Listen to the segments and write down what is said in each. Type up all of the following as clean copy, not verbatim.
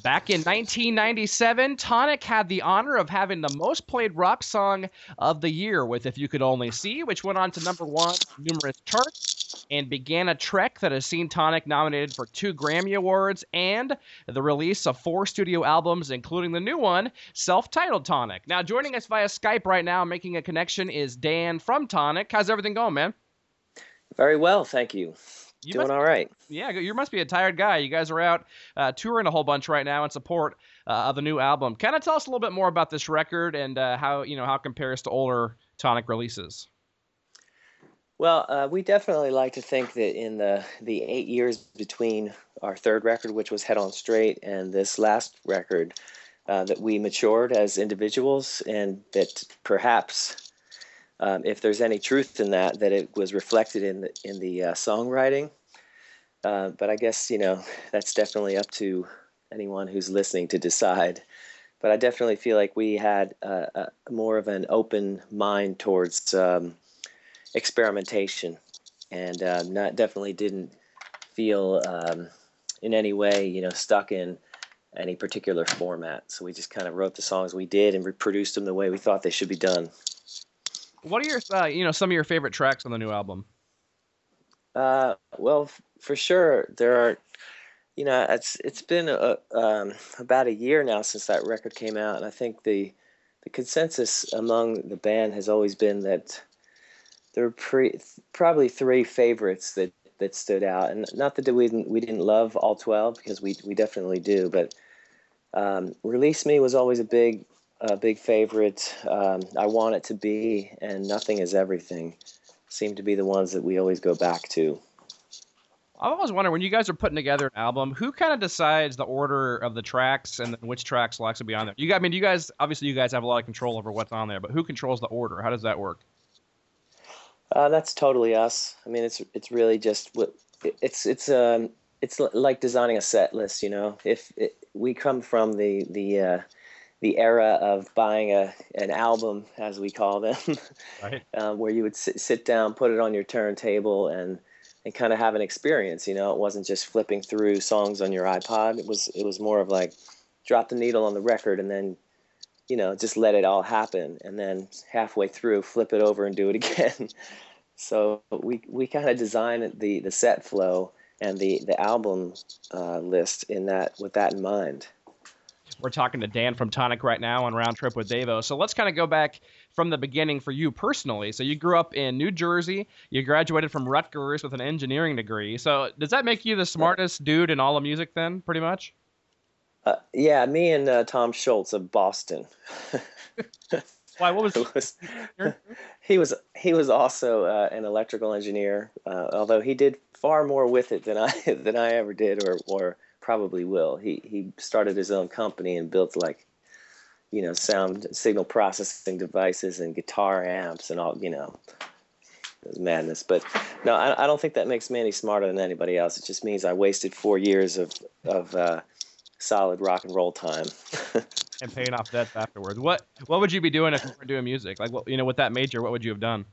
Back in 1997, Tonic had the honor of having the most played rock song of the year with If You Could Only See, which went on to number one numerous charts and began a trek that has seen Tonic nominated for 2 Grammy Awards and the release of 4 studio albums, including the new one, self-titled Tonic. Now, joining us via Skype right now, making a connection, is Dan from Tonic. How's everything going, man? Very well, thank you. You Doing must all right. Yeah, you must be a tired guy. You guys are out touring a whole bunch right now in support of the new album. Kind of tell us a little bit more about this record and how it compares to older Tonic releases. Well, we definitely like to think that in the 8 years between our third record, which was Head On Straight, and this last record, that we matured as individuals, and that perhaps, if there's any truth in that, that it was reflected in the songwriting. But I guess that's definitely up to anyone who's listening to decide. But I definitely feel like we had more of an open mind towards experimentation, and not definitely didn't feel in any way stuck in any particular format. So we just kind of wrote the songs we did and reproduced them the way we thought they should be done. What are your some of your favorite tracks on the new album? Well, for sure there are. It's been about a year now since that record came out, and I think the consensus among the band has always been that there were probably 3 favorites that stood out, and not that we didn't love all 12, because we definitely do, but Release Me was always a big favorite. I Want It to Be and Nothing Is Everything seem to be the ones that we always go back to. I've always wondered, when you guys are putting together an album, who kind of decides the order of the tracks and then which tracks will actually be on there? You guys obviously you guys have a lot of control over what's on there, but who controls the order? How does that work? That's totally us. I mean, it's really just what it's like designing a set list. If we come from the era of buying an album, as we call them, Right. where you would sit down, put it on your turntable, and kind of have an experience. It wasn't just flipping through songs on your iPod. It was more of like drop the needle on the record and then just let it all happen, and then halfway through flip it over and do it again. So we kind of design the set flow and the album list with that in mind. We're talking to Dan from Tonic right now on Round Trip with Davo. So let's kind of go back from the beginning for you personally. So you grew up in New Jersey. You graduated from Rutgers with an engineering degree. So does that make you the smartest dude in all of music then, pretty much? Yeah, me and Tom Schultz of Boston. Why? What was was he was also an electrical engineer, although he did far more with it than I ever did, or probably will. He started his own company and built like sound signal processing devices and guitar amps and all. It was madness. But no, I don't think that makes me any smarter than anybody else. It just means I wasted 4 years of solid rock and roll time. and paying off debts afterwards? What would you be doing if you were doing music? Like, with that major, what would you have done?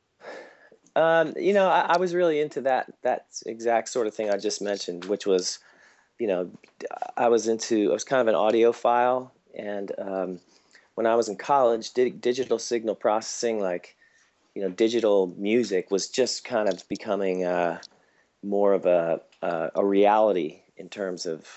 I was really into that exact sort of thing I just mentioned, which was, you know, I was kind of an audiophile, and when I was in college, digital signal processing, like, digital music was just kind of becoming more of a reality in terms of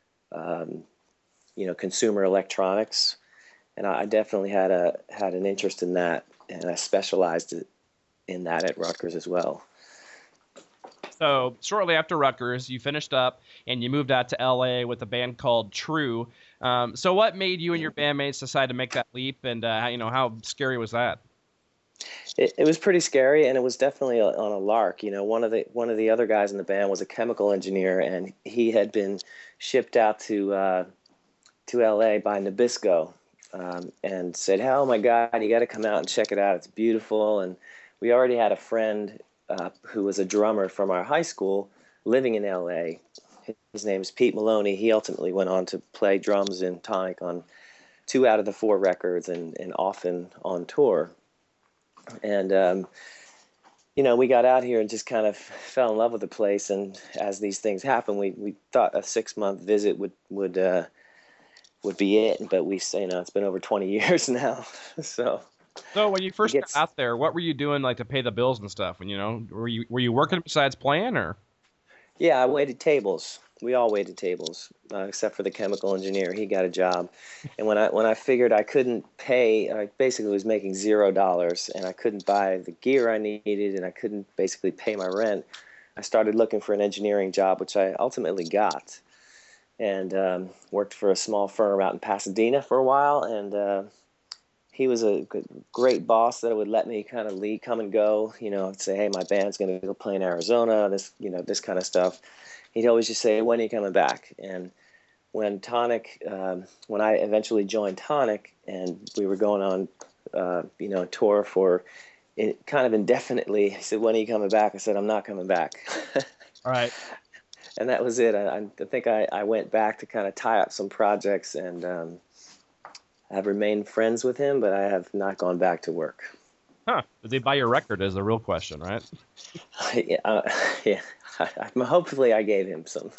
consumer electronics, and I definitely had an interest in that, and I specialized in that at Rutgers as well. So shortly after Rutgers, you finished up and you moved out to LA with a band called True. So what made you and your bandmates decide to make that leap, and how scary was that? It was pretty scary, and it was definitely on a lark. One of the other guys in the band was a chemical engineer, and he had been shipped out to LA by Nabisco, and said, "Oh my God, you got to come out and check it out. It's beautiful." And we already had a friend who was a drummer from our high school living in LA. His name is Pete Maloney. He ultimately went on to play drums in Tonic on 2 out of the 4 records, and often on tour. And we got out here and just kind of fell in love with the place. And as these things happen, we thought a 6-month visit would be it, but it's been over 20 years now. So So when you it first got gets out there, what were you doing like to pay the bills and stuff? And were you working besides playing or? Yeah, I waited tables. We all waited tables, except for the chemical engineer. He got a job, and when I figured I couldn't pay, I basically was making $0, and I couldn't buy the gear I needed, and I couldn't basically pay my rent. I started looking for an engineering job, which I ultimately got, and worked for a small firm out in Pasadena for a while. And he was a great boss that would let me kind of leave, come and go. Say, hey, my band's going to go play in Arizona. This kind of stuff. He'd always just say, when are you coming back? And when when I eventually joined Tonic, and we were going on, a tour for kind of indefinitely, he said, when are you coming back? I said, I'm not coming back. All right. And that was it. I think I went back to kind of tie up some projects, and I've remained friends with him, but I have not gone back to work. Huh. Did they buy your record is the real question, right? Yeah. Hopefully I gave him some.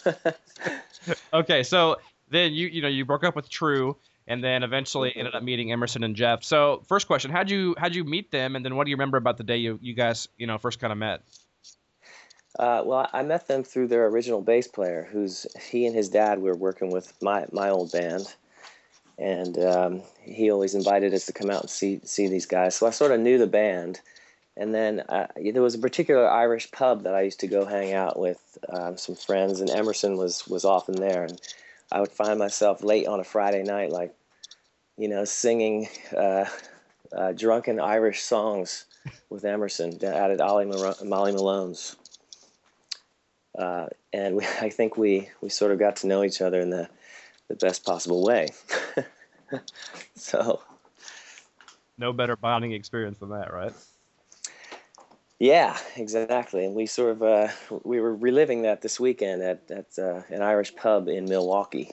Okay, so then you broke up with True, and then eventually ended up meeting Emerson and Jeff. So first question, how'd you meet them, and then what do you remember about the day you guys first kind of met? Well, I met them through their original bass player, he and his dad were working with my old band, and he always invited us to come out and see these guys. So I sort of knew the band. And then there was a particular Irish pub that I used to go hang out with some friends, and Emerson was often there. And I would find myself late on a Friday night, like, singing drunken Irish songs with Emerson out at Molly Malone's. And I think we sort of got to know each other in the best possible way. So. No better bonding experience than that, right? Yeah, exactly. And we sort of we were reliving that this weekend at an Irish pub in Milwaukee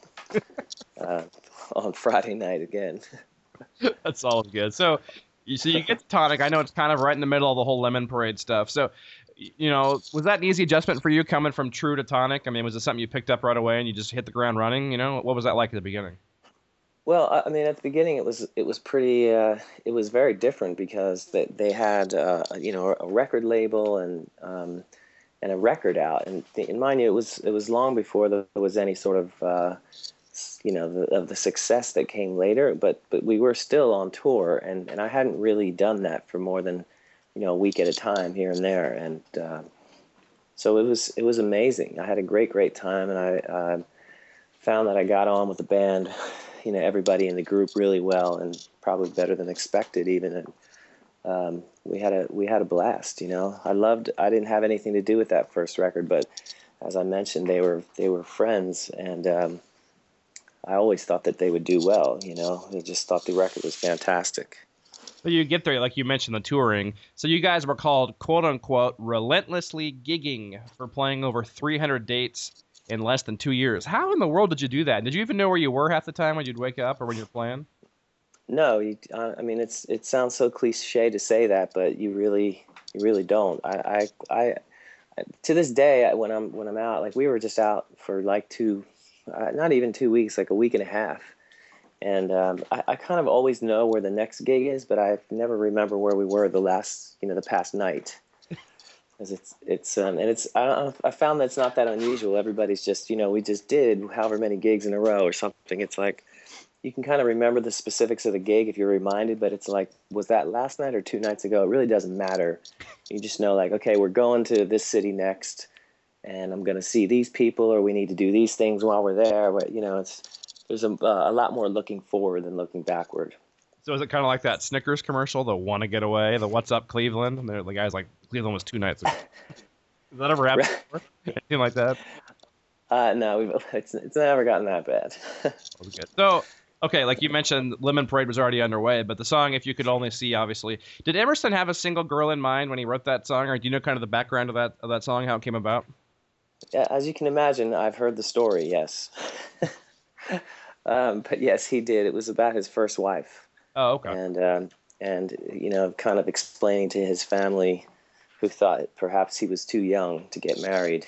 on Friday night again. That's all good. So you get to Tonic. I know it's kind of right in the middle of the whole Lemon Parade stuff. So, was that an easy adjustment for you coming from True to Tonic? I mean, was it something you picked up right away and you just hit the ground running? What was that like at the beginning? Well, I mean, at the beginning, it was pretty. It was very different because they had a record label and a record out, and mind you, it was long before there was any sort of of the success that came later. But we were still on tour, and I hadn't really done that for more than a week at a time here and there, and so it was amazing. I had a great time, and I found that I got on with the band. Everybody in the group really well, and probably better than expected even. And we had a blast. I didn't have anything to do with that first record, but as I mentioned, they were friends, and I always thought that they would do well. I just thought the record was fantastic. So you get there, like you mentioned, the touring. So you guys were called, quote unquote, relentlessly gigging for playing over 300 dates in less than 2 years. How in the world did you do that? Did you even know where you were half the time when you'd wake up or when you're playing? No, I mean, it sounds so cliche to say that, but you really don't. I to this day, when I'm out, like we were just out for like not even 2 weeks, like a week and a half, and I kind of always know where the next gig is, but I never remember where we were the past night. I found that it's not that unusual. Everybody's just, we just did however many gigs in a row or something. It's like, you can kind of remember the specifics of the gig if you're reminded, but it's like, was that last night or 2 nights ago? It really doesn't matter. You just know, like, okay, we're going to this city next, and I'm going to see these people, or we need to do these things while we're there. But, there's a lot more looking forward than looking backward. So is it kind of like that Snickers commercial, the "Want to Get Away," the "What's Up Cleveland"? And the guy's like, "Cleveland was 2 nights ago." Has that ever happened before? Anything like that? No, it's never gotten that bad. Okay. So, okay, like you mentioned, Lemon Parade was already underway, but the song "If You Could Only See," obviously, did Emerson have a single girl in mind when he wrote that song, or do you know kind of the background of that song, how it came about? Yeah, as you can imagine, I've heard the story. Yes, but yes, he did. It was about his first wife. Oh, okay. And kind of explaining to his family who thought perhaps he was too young to get married,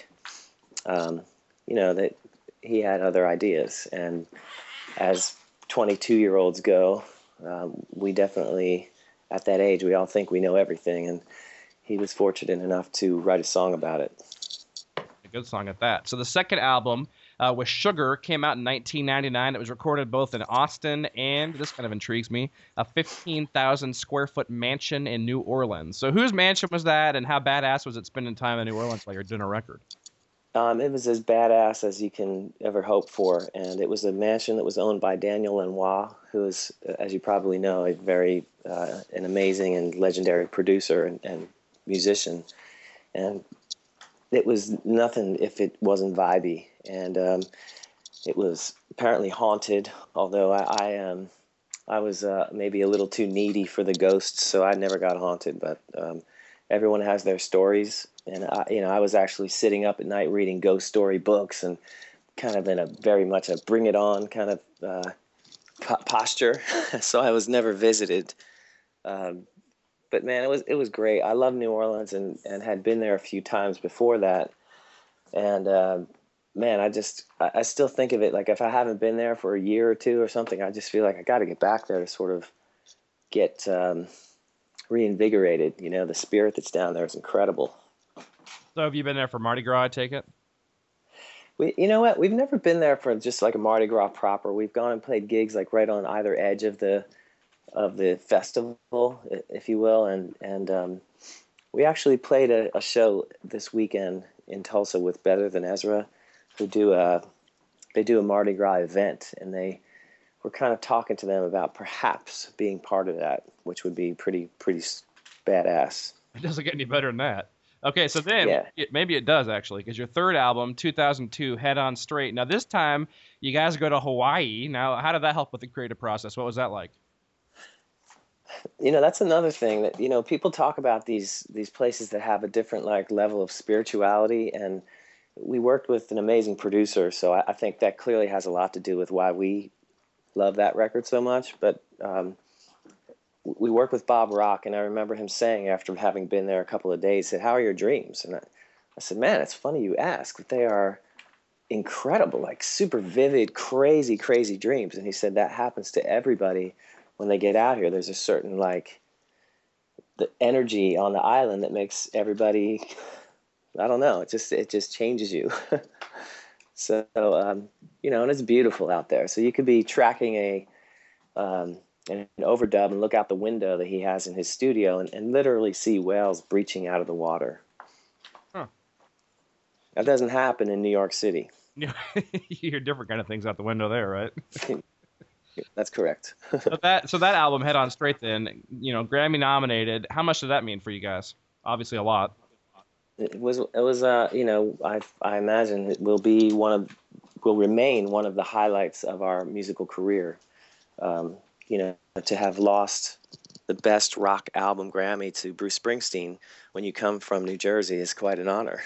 that he had other ideas. And as 22-year-olds go, we definitely, at that age, we all think we know everything. And he was fortunate enough to write a song about it. A good song at that. So the second album was Sugar, came out in 1999. It was recorded both in Austin and, this kind of intrigues me, a 15,000 square foot mansion in New Orleans. So whose mansion was that, and how badass was it spending time in New Orleans while you're doing a record? It was as badass as you can ever hope for, and it was a mansion that was owned by Daniel Lanois, who is, as you probably know, a very an amazing and legendary producer and musician. And it was nothing if it wasn't vibey, and it was apparently haunted. Although I was maybe a little too needy for the ghosts, so I never got haunted. But everyone has their stories, and I was actually sitting up at night reading ghost story books and kind of in a very much a bring it on kind of posture. So I was never visited. But man, it was great. I love New Orleans and had been there a few times before that. And man, I still think of it like if I haven't been there for a year or two or something, I just feel like I got to get back there to sort of get reinvigorated. The spirit that's down there is incredible. So have you been there for Mardi Gras, I take it? You know what? We've never been there for just like a Mardi Gras proper. We've gone and played gigs like right on either edge of the festival, if you will, and we actually played a show this weekend in Tulsa with Better Than Ezra, who do a Mardi Gras event, and they were kind of talking to them about perhaps being part of that, which would be pretty badass. It doesn't get any better than that. Okay, so then Yeah. maybe it does actually, because your third album, 2002, Head On Straight. Now this time you guys go to Hawaii. Now, how did that help with the creative process? What was that like? That's another thing that people talk about these places that have a different like level of spirituality, and we worked with an amazing producer, so I think that clearly has a lot to do with why we love that record so much. But we worked with Bob Rock, and I remember him saying after having been there a couple of days, said, "How are your dreams?" And I said, "Man, it's funny you ask. They are incredible, like super vivid, crazy dreams." And he said that happens to everybody when they get out here. There's a certain like the energy on the island that makes everybody, I don't know, it just changes you. So and it's beautiful out there. So you could be tracking an overdub and look out the window that he has in his studio and literally see whales breaching out of the water. Huh. That doesn't happen in New York City. You hear different kind of things out the window there, right? That's correct. So that album, Head On Straight, then, Grammy nominated. How much did that mean for you guys? Obviously a lot. It was I imagine it will remain one of the highlights of our musical career. To have lost the best rock album Grammy to Bruce Springsteen when you come from New Jersey is quite an honor.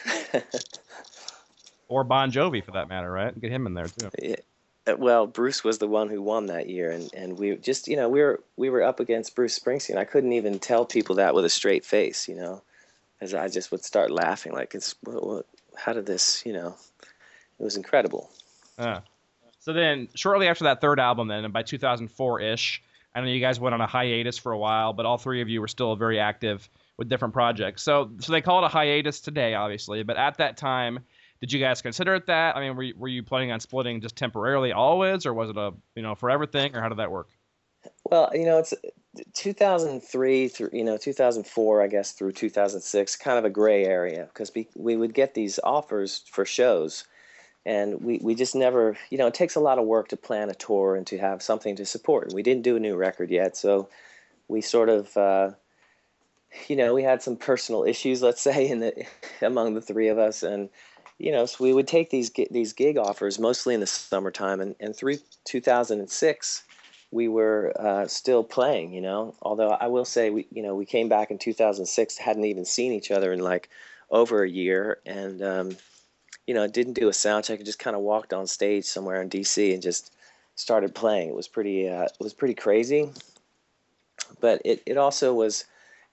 Or Bon Jovi, for that matter, right? Get him in there too. Yeah. Well, Bruce was the one who won that year, and we just we were up against Bruce Springsteen. I couldn't even tell people that with a straight face, as I just would start laughing like how did this, it was incredible. So then shortly after that third album, then, and by 2004-ish, I know you guys went on a hiatus for a while, but all three of you were still very active with different projects. So they call it a hiatus today, obviously, but at that time, did you guys consider it that? I mean, were you planning on splitting just temporarily always, or was it a forever thing, or how did that work? Well, it's 2003 through 2004, I guess, through 2006, kind of a gray area, because we would get these offers for shows, and we just never, it takes a lot of work to plan a tour and to have something to support. And we didn't do a new record yet, so we sort of, we had some personal issues, let's say, among the three of us, and so we would take these gig offers mostly in the summertime, and through 2006, we were still playing. Although I will say we came back in 2006, hadn't even seen each other in like over a year, and didn't do a sound check. I just kind of walked on stage somewhere in DC and just started playing. It was pretty crazy, but it also was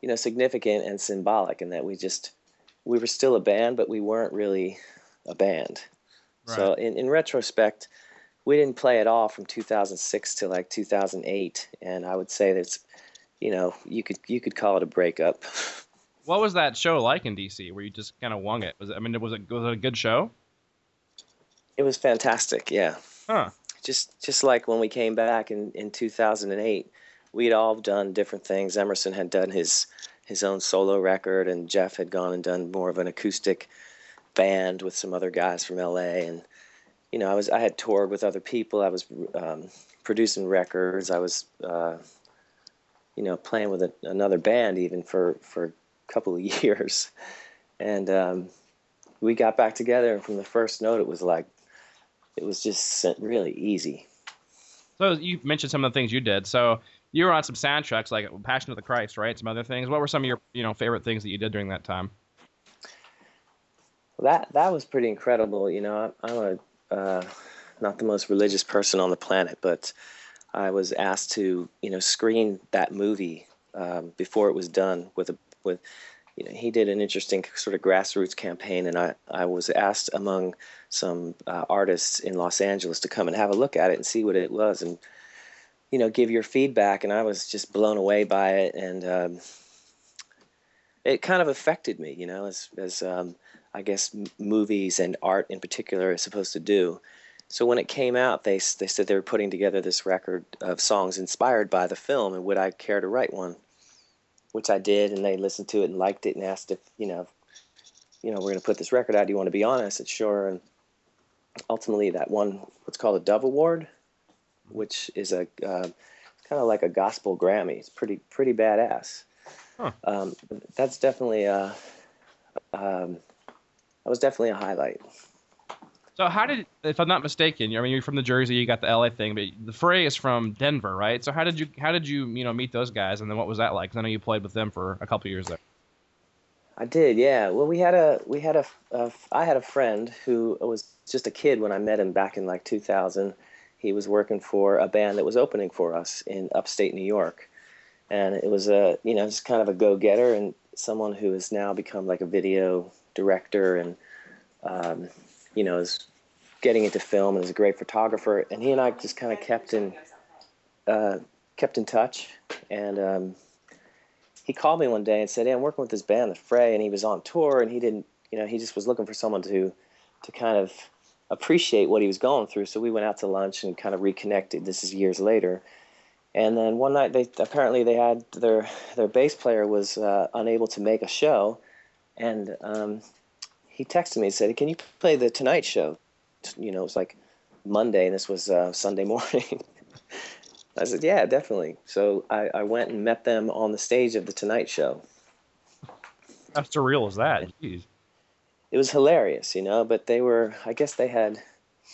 significant and symbolic in that we were still a band, but we weren't really a band. Right. So in retrospect, we didn't play at all from 2006 to like 2008, and I would say that's, you could call it a breakup. What was that show like in DC where you just kind of wung it? Was it a good show? It was fantastic, yeah. Huh. Just like when we came back in 2008, we'd all done different things. Emerson had done his own solo record, and Jeff had gone and done more of an acoustic band with some other guys from LA. And I had toured with other people. I was producing records. I was playing with another band even for a couple of years. And we got back together, and from the first note, it was just really easy. So you mentioned some of the things you did. So you were on some soundtracks like Passion of the Christ, right? Some other things. What were some of your favorite things that you did during that time? That was pretty incredible. I'm not the most religious person on the planet, but I was asked to screen that movie before it was done with he did an interesting sort of grassroots campaign, and I was asked among some artists in Los Angeles to come and have a look at it and see what it was, and give your feedback. And I was just blown away by it, and it kind of affected me, as I guess movies and art in particular is supposed to do. So when it came out, they said they were putting together this record of songs inspired by the film, and would I care to write one? Which I did, and they listened to it and liked it and asked if, we're going to put this record out. Do you want to be on it? I said, sure. And ultimately that won what's called a Dove Award, which is a kind of like a gospel Grammy. It's pretty badass. Huh. That's definitely that was definitely a highlight. So if I'm not mistaken, you're from the Jersey, you got the LA thing, but the Fray is from Denver, right? So how did you meet those guys, and then what was that like? 'Cause I know you played with them for a couple of years there. I did, yeah. Well, I had a friend who was just a kid when I met him back in like 2000. He was working for a band that was opening for us in upstate New York, and it was just kind of a go-getter and someone who has now become like a video director and is getting into film and is a great photographer. And he and I just kind of kept in touch. And he called me one day and said, "Hey, I'm working with this band, The Fray," and he was on tour, and he didn't, he just was looking for someone to kind of appreciate what he was going through. So we went out to lunch and kind of reconnected. This is years later. And then one night they had their bass player was unable to make a show, and he texted me and said, "Can you play the Tonight Show?" It was like Monday, and this was Sunday morning. I said, "Yeah, definitely." So I went and met them on the stage of the Tonight Show. How surreal is that? Jeez. It was hilarious, but I guess they had,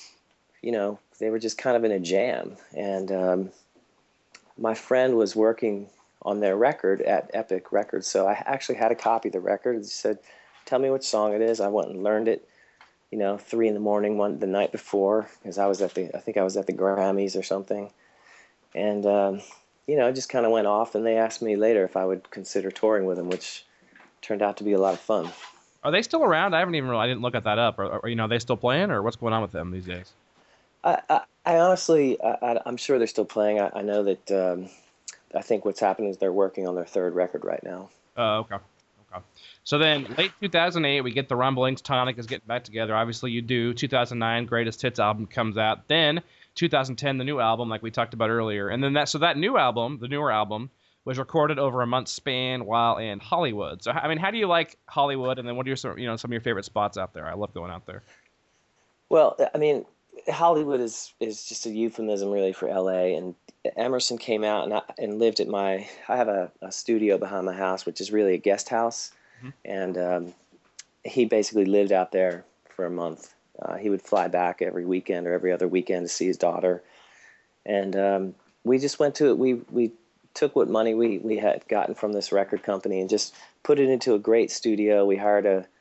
they were just kind of in a jam. And my friend was working on their record at Epic Records, so I actually had a copy of the record. He said, "Tell me which song it is." I went and learned it, 3 a.m. the night before, because I think I was at the Grammys or something. And, I just kind of went off, and they asked me later if I would consider touring with them, which turned out to be a lot of fun. Are they still around? I didn't look at that up. Are they still playing, or what's going on with them these days? I honestly, I'm sure they're still playing. I know that I think what's happening is they're working on their third record right now. Oh, okay. So then, late 2008, we get the rumblings. Tonic is getting back together. Obviously, you do. 2009, Greatest Hits album comes out. Then, 2010, the new album, like we talked about earlier. And then that new album, the newer album, was recorded over a month's span while in Hollywood. So, how do you like Hollywood? And then what are some of your favorite spots out there? I love going out there. Well, Hollywood is just a euphemism really for LA. And Emerson came out and lived at I have a studio behind my house, which is really a guest house. Mm-hmm. And he basically lived out there for a month. He would fly back every weekend or every other weekend to see his daughter. And we just went to it. We took what money we had gotten from this record company and just put it into a great studio. We hired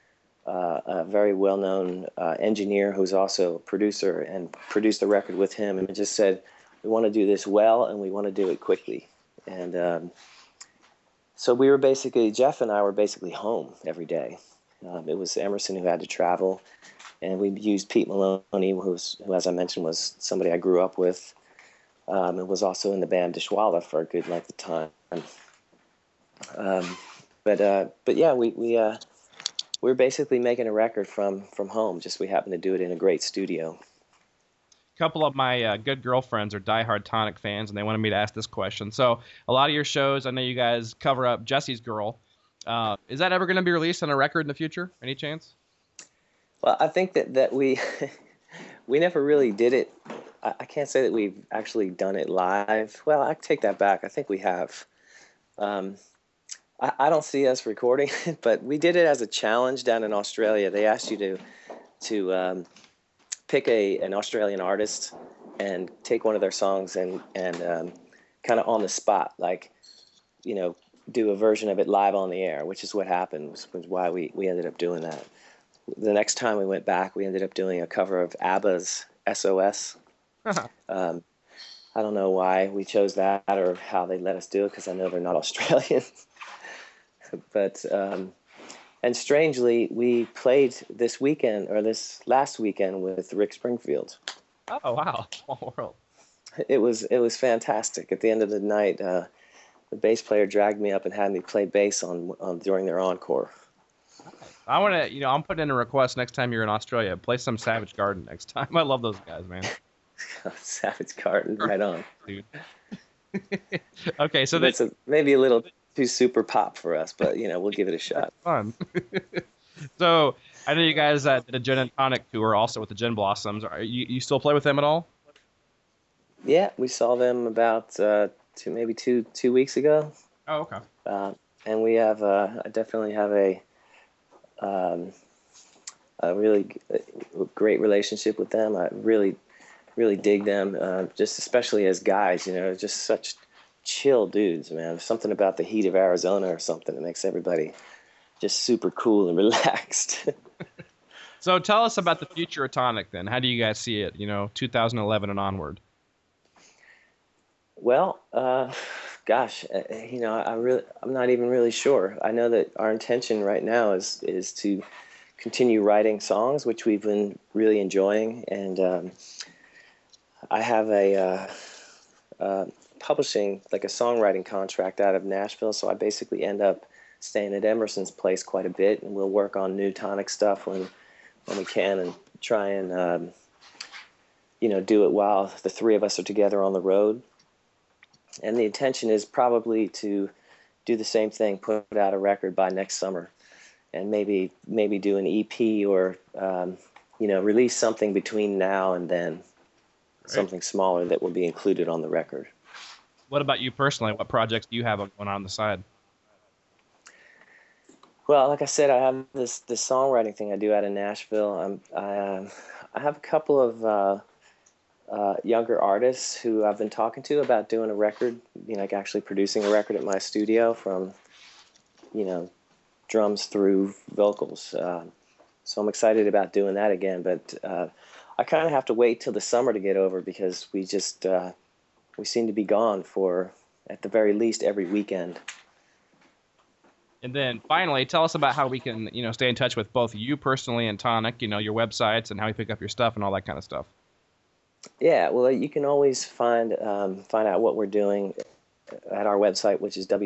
a very well-known engineer who's also a producer and produced the record with him, and just said, "We want to do this well, and we want to do it quickly." And So Jeff and I were basically home every day. It was Emerson who had to travel, and we used Pete Maloney, who, as I mentioned, was somebody I grew up with. It was also in the band Dishwalla for a good length of time. But yeah, we're basically making a record from home. Just we happen to do it in a great studio. A couple of my good girlfriends are diehard Tonic fans, and they wanted me to ask this question. So a lot of your shows, I know you guys cover up Jesse's Girl. Is that ever going to be released on a record in the future? Any chance? Well, I think that we we never really did it. I can't say that we've actually done it live. Well, I take that back. I think we have. I don't see us recording it, but we did it as a challenge down in Australia. They asked you to pick an Australian artist and take one of their songs and kind of on the spot, like, do a version of it live on the air, which is what happened, was why we ended up doing that. The next time we went back, we ended up doing a cover of ABBA's SOS. I don't know why we chose that or how they let us do it, because I know they're not Australian. But and strangely, we played this last weekend with Rick Springfield. Oh wow, small world. It was fantastic. At the end of the night, the bass player dragged me up and had me play bass on during their encore. I want to, I'm putting in a request next time you're in Australia. Play some Savage Garden next time. I love those guys, man. Savage Garden, right on, dude. Okay, so that's maybe a little too super pop for us, but we'll give it a shot. Fun. So I know you guys did a Gin and Tonic tour also with the Gin Blossoms. Are you still play with them at all? Yeah, we saw them about two weeks ago. Oh, okay. And we have I definitely have a really great relationship with them. I really dig them, just especially as guys. Just such chill dudes, man. There's something about the heat of Arizona or something that makes everybody just super cool and relaxed. So tell us about the future of Tonic then. How do you guys see it, 2011 and onward? Well, gosh, I'm not even really sure. I know that our intention right now is to continue writing songs, which we've been really enjoying, and I have a publishing, like a songwriting contract out of Nashville, so I basically end up staying at Emerson's place quite a bit, and we'll work on new Tonic stuff when we can, and try and do it while the three of us are together on the road. And the intention is probably to do the same thing, put out a record by next summer, and maybe do an EP or release something between now and then. Right. Something smaller that will be included on the record. What about you personally? What projects do you have going on the side? Well, like I said, I have this songwriting thing I do out in Nashville. I have a couple of younger artists who I've been talking to about doing a record, like actually producing a record at my studio, from drums through vocals. So I'm excited about doing that again, but I kind of have to wait till the summer to get over, because we seem to be gone for, at the very least, every weekend. And then finally, tell us about how we can, stay in touch with both you personally and Tonic, your websites and how you pick up your stuff and all that kind of stuff. Yeah, well, you can always find out what we're doing at our website, which is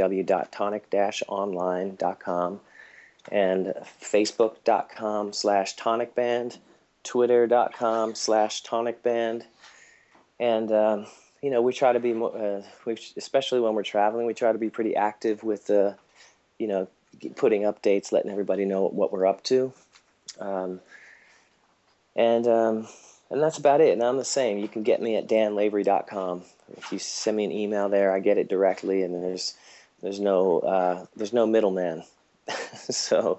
www.tonic-online.com, and facebook.com/tonicband, twitter.com/tonicband. And we try to be more, especially when we're traveling, we try to be pretty active with putting updates, letting everybody know what we're up to. And that's about it. And I'm the same. You can get me at danlavery.com. If you send me an email there, I get it directly, and there's no middleman. So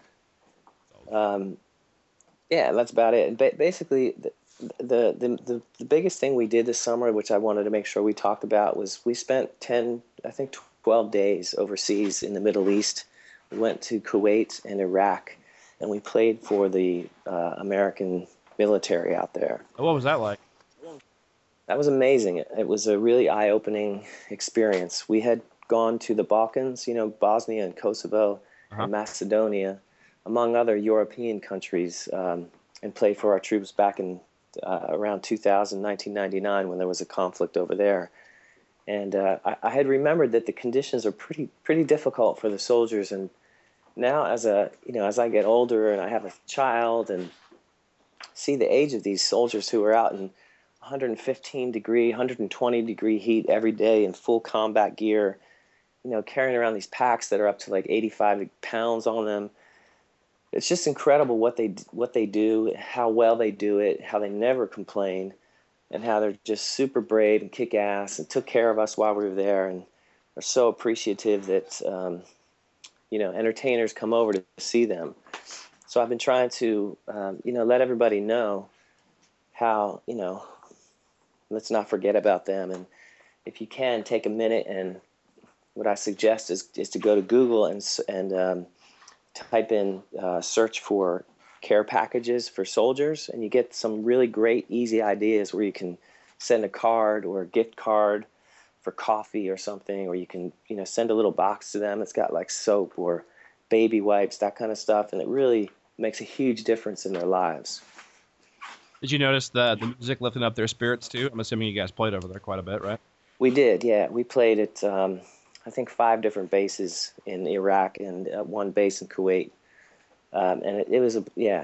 yeah, that's about it. Basically, the biggest thing we did this summer, which I wanted to make sure we talked about, was we spent 12 days overseas in the Middle East. We went to Kuwait and Iraq, and we played for the American military out there. What was that like? That was amazing. It was a really eye-opening experience. We had gone to the Balkans, Bosnia and Kosovo and Macedonia, among other European countries, and played for our troops back in around 1999, when there was a conflict over there. And I had remembered that the conditions are pretty difficult for the soldiers. And now, as I get older and I have a child and see the age of these soldiers who are out in 115 degree, 120 degree heat every day in full combat gear, carrying around these packs that are up to like 85 pounds on them. It's just incredible what they do, how well they do it, how they never complain, and how they're just super brave and kick ass and took care of us while we were there, and are so appreciative that entertainers come over to see them. So I've been trying to let everybody know how, let's not forget about them. And if you can, take a minute, and what I suggest is to go to Google and type in search for care packages for soldiers, and you get some really great, easy ideas where you can send a card or a gift card for coffee or something, or you can send a little box to them. It's got like soap or baby wipes, that kind of stuff, and it really makes a huge difference in their lives. Did you notice the music lifting up their spirits too? I'm assuming you guys played over there quite a bit, right? We did, yeah. We played at I think 5 different bases in Iraq and 1 base in Kuwait, and it was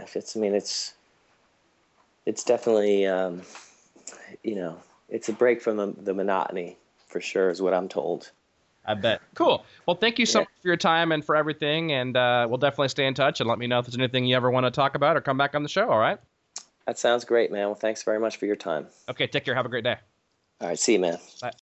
it's definitely it's a break from the monotony, for sure, is what I'm told. I bet. Cool. Well, thank you so much for your time and for everything, and we'll definitely stay in touch, and let me know if there's anything you ever want to talk about or come back on the show, all right? That sounds great, man. Well, thanks very much for your time. Okay, take care. Have a great day. All right, see you, man. Bye.